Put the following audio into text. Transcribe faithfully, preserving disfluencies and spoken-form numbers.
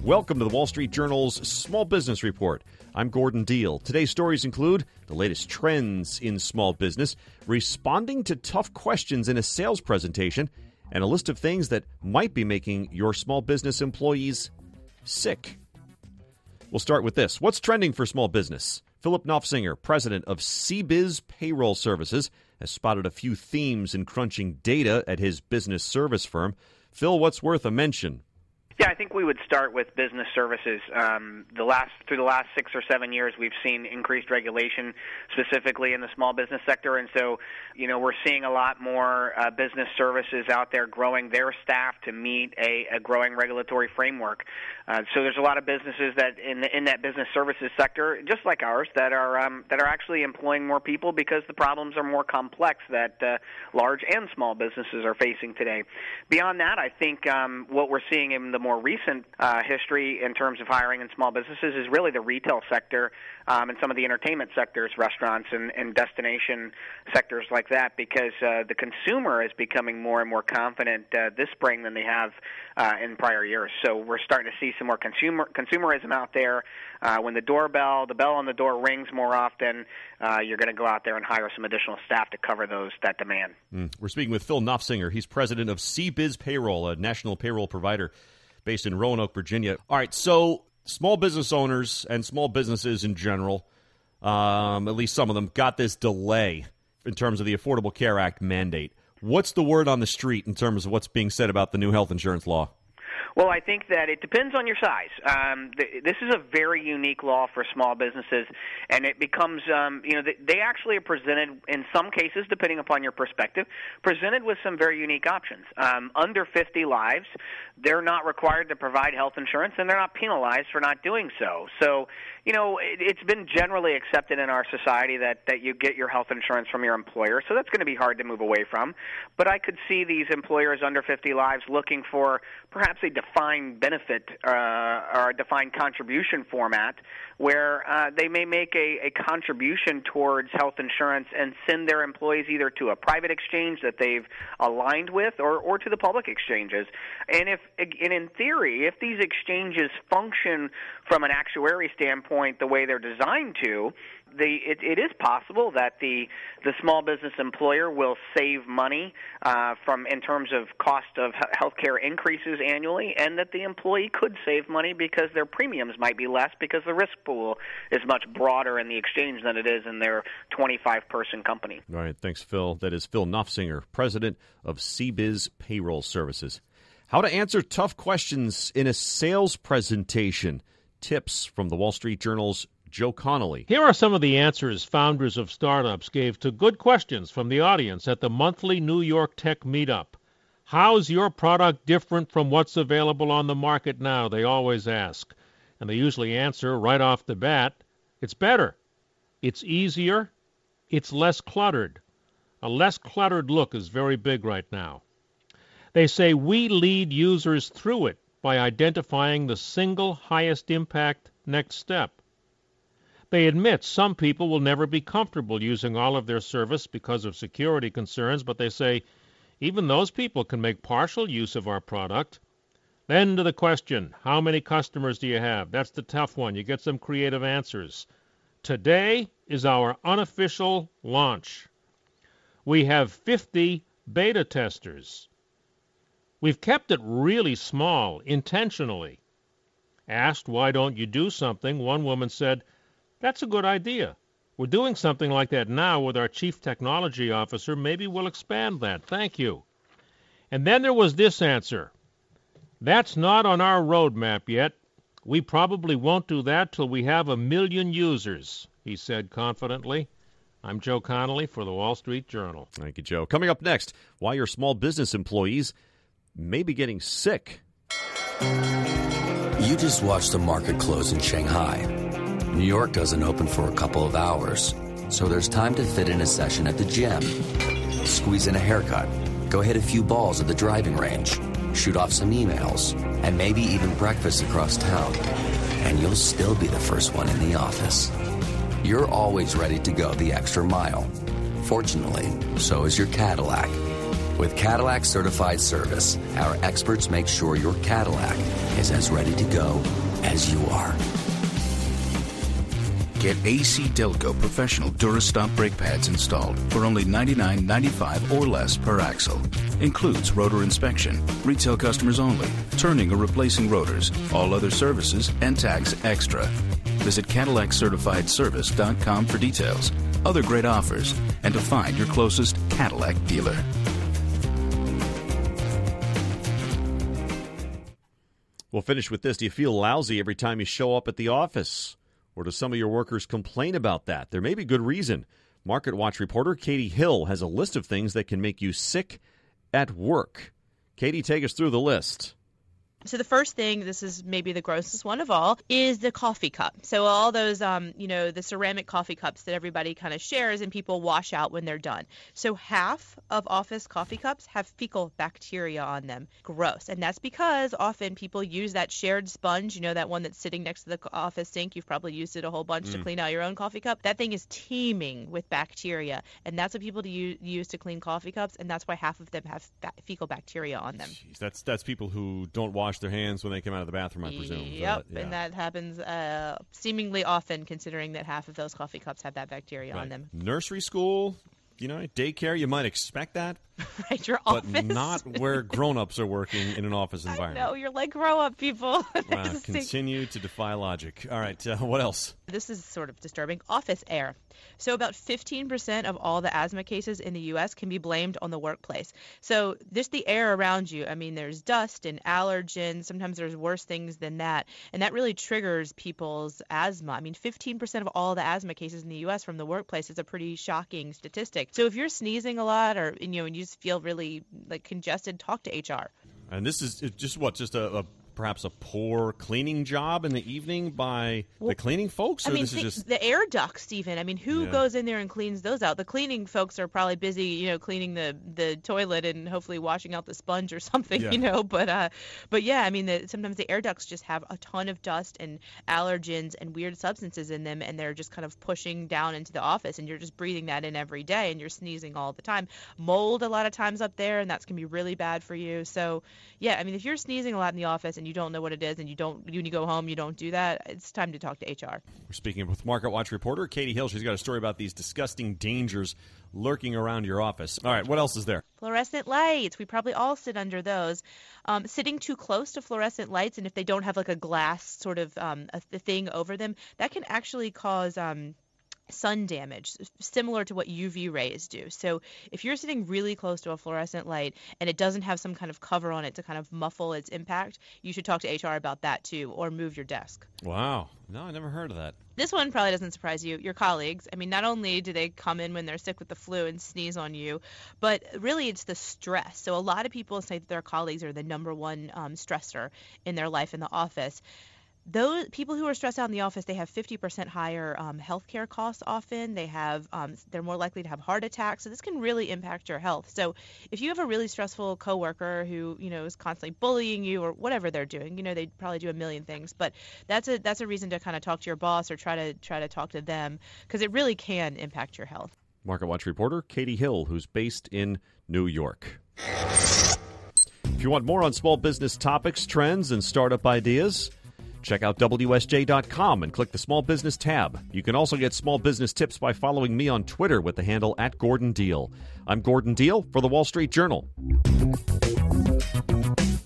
Welcome to the Wall Street Journal's Small Business Report. I'm Gordon Deal. Today's stories include the latest trends in small business, responding to tough questions in a sales presentation, and a list of things that might be making your small business employees sick. We'll start with this. What's trending for small business? Philip Nofsinger, president of C B I Z Payroll Services, has spotted a few themes in crunching data at his business service firm. Phil, what's worth a mention? Yeah, I think we would start with business services. Um, the last through the last six or seven years, we've seen increased regulation, specifically in the small business sector, and so, you know, we're seeing a lot more uh, business services out there growing their staff to meet a, a growing regulatory framework. Uh, so there's a lot of businesses that in the, in that business services sector, just like ours, that are um, that are actually employing more people because the problems are more complex that uh, large and small businesses are facing today. Beyond that, I think um, what we're seeing in the more recent uh, history in terms of hiring in small businesses is really the retail sector um, and some of the entertainment sectors, restaurants and, and destination sectors like that, because uh, the consumer is becoming more and more confident uh, this spring than they have uh, in prior years. So we're starting to see some more consumer consumerism out there. Uh, when the doorbell, the bell on the door rings more often, uh, you're going to go out there and hire some additional staff to cover those that demand. Mm. We're speaking with Phil Nofsinger. He's president of C B I Z Payroll, a national payroll provider based in Roanoke, Virginia. All right, so small business owners and small businesses in general, um, at least some of them, got this delay in terms of the Affordable Care Act mandate. What's the word on the street in terms of what's being said about the new health insurance law? Well, I think that it depends on your size. Um, th- this is a very unique law for small businesses, and it becomes, um, you know, th- they actually are presented, in some cases, depending upon your perspective, presented with some very unique options. Um, under fifty lives, they're not required to provide health insurance, and they're not penalized for not doing so. So, you know, it, it's been generally accepted in our society that, that you get your health insurance from your employer, so that's going to be hard to move away from. But I could see these employers under fifty lives looking for perhaps a defined benefit uh, or a defined contribution format where uh, they may make a, a contribution towards health insurance and send their employees either to a private exchange that they've aligned with or, or to the public exchanges. And if, and in theory, if these exchanges function from an actuary standpoint the way they're designed to, The, it, it is possible that the the small business employer will save money uh, from in terms of cost of health care increases annually, and that the employee could save money because their premiums might be less because the risk pool is much broader in the exchange than it is in their twenty-five person company. All right, thanks, Phil. That is Phil Nofsinger, president of C B I Z Payroll Services. How to answer tough questions in a sales presentation. Tips from the Wall Street Journal's Joe Connolly. Here are some of the answers founders of startups gave to good questions from the audience at the monthly New York Tech Meetup. How's your product different from what's available on the market now? They always ask. And they usually answer right off the bat, it's better. It's easier. It's less cluttered. A less cluttered look is very big right now. They say we lead users through it by identifying the single highest impact next step. They admit some people will never be comfortable using all of their service because of security concerns, but they say even those people can make partial use of our product. Then to the question, how many customers do you have? That's the tough one. You get some creative answers. Today is our unofficial launch. We have fifty beta testers. We've kept it really small, intentionally. Asked why don't you do something, one woman said, that's a good idea. We're doing something like that now with our chief technology officer. Maybe we'll expand that. Thank you. And then there was this answer. That's not on our roadmap yet. We probably won't do that till we have a million users, he said confidently. I'm Joe Connolly for the Wall Street Journal. Thank you, Joe. Coming up next, why your small business employees may be getting sick. You just watched the market close in Shanghai. New York doesn't open for a couple of hours, so there's time to fit in a session at the gym, squeeze in a haircut, go hit a few balls at the driving range, shoot off some emails, and maybe even breakfast across town. And you'll still be the first one in the office. You're always ready to go the extra mile. Fortunately, so is your Cadillac. With Cadillac Certified Service, our experts make sure your Cadillac is as ready to go as you are. Get A C Delco Professional Durastop brake pads installed for only ninety-nine ninety-five or less per axle. Includes rotor inspection, retail customers only, turning or replacing rotors, all other services, and tax extra. Visit Cadillac Certified Service dot com for details, other great offers, and to find your closest Cadillac dealer. We'll finish with this. Do you feel lousy every time you show up at the office? Or do some of your workers complain about that? There may be good reason. Market Watch reporter Katie Hill has a list of things that can make you sick at work. Katie, take us through the list. So the first thing, this is maybe the grossest one of all, is the coffee cup. So all those, um, you know, the ceramic coffee cups that everybody kind of shares and people wash out when they're done. So half of office coffee cups have fecal bacteria on them. Gross. And that's because often people use that shared sponge, you know, that one that's sitting next to the office sink. You've probably used it a whole bunch mm. to clean out your own coffee cup. That thing is teeming with bacteria. And that's what people to use, use to clean coffee cups. And that's why half of them have ba- fecal bacteria on them. Jeez, that's, that's people who don't wash their hands when they come out of the bathroom, I presume. Yep, yeah. And that happens uh, seemingly often, considering that half of those coffee cups have that bacteria right. on them. Nursery school, you know, daycare, you might expect that. Right, your but office. not where grown-ups are working in an office environment. No, you're like grow-up people. Wow, continue to defy logic. All right, uh, what else? This is sort of disturbing. Office air. So about fifteen percent of all the asthma cases in the U S can be blamed on the workplace. So just the air around you. I mean, there's dust and allergens. Sometimes there's worse things than that. And that really triggers people's asthma. I mean, fifteen percent of all the asthma cases in the U S from the workplace is a pretty shocking statistic. So if you're sneezing a lot or, you know, and you just feel really like congested, talk to H R. And this is just what, just a, a perhaps a poor cleaning job in the evening by well, the cleaning folks? Or I mean, this th- is just... the air ducts, Stephen. I mean, who yeah. goes in there and cleans those out? The cleaning folks are probably busy, you know, cleaning the, the toilet and hopefully washing out the sponge or something, yeah. you know. But uh, but yeah, I mean, the, sometimes the air ducts just have a ton of dust and allergens and weird substances in them, and they're just kind of pushing down into the office, and you're just breathing that in every day, and you're sneezing all the time. Mold a lot of times up there, and that's going to be really bad for you. So yeah, I mean, if you're sneezing a lot in the office and you don't know what it is, and you don't, when you go home, you don't do that, it's time to talk to H R. We're speaking with Market Watch reporter Katie Hill. She's got a story about these disgusting dangers lurking around your office. All right, what else is there? Fluorescent lights. We probably all sit under those. Um, sitting too close to fluorescent lights, and if they don't have like a glass sort of um, a, a thing over them, that can actually cause um, sun damage, similar to what U V rays do. So if you're sitting really close to a fluorescent light and it doesn't have some kind of cover on it to kind of muffle its impact, you should talk to H R about that too, or move your desk. Wow. No, I never heard of that. This one probably doesn't surprise you. Your colleagues, I mean, not only do they come in when they're sick with the flu and sneeze on you, but really it's the stress. So a lot of people say that their colleagues are the number one um, stressor in their life in the office. Those people who are stressed out in the office, they have fifty percent higher um, healthcare costs often. They have, um, they're more likely to have heart attacks. So this can really impact your health. So if you have a really stressful coworker who, you know, is constantly bullying you or whatever they're doing, you know, they probably do a million things. But that's a that's a reason to kind of talk to your boss or try to try to talk to them, because it really can impact your health. Market Watch reporter Katie Hill, who's based in New York. If you want more on small business topics, trends, and startup ideas, check out W S J dot com and click the Small Business tab. You can also get small business tips by following me on Twitter with the handle at Gordon Deal. I'm Gordon Deal for the Wall Street Journal.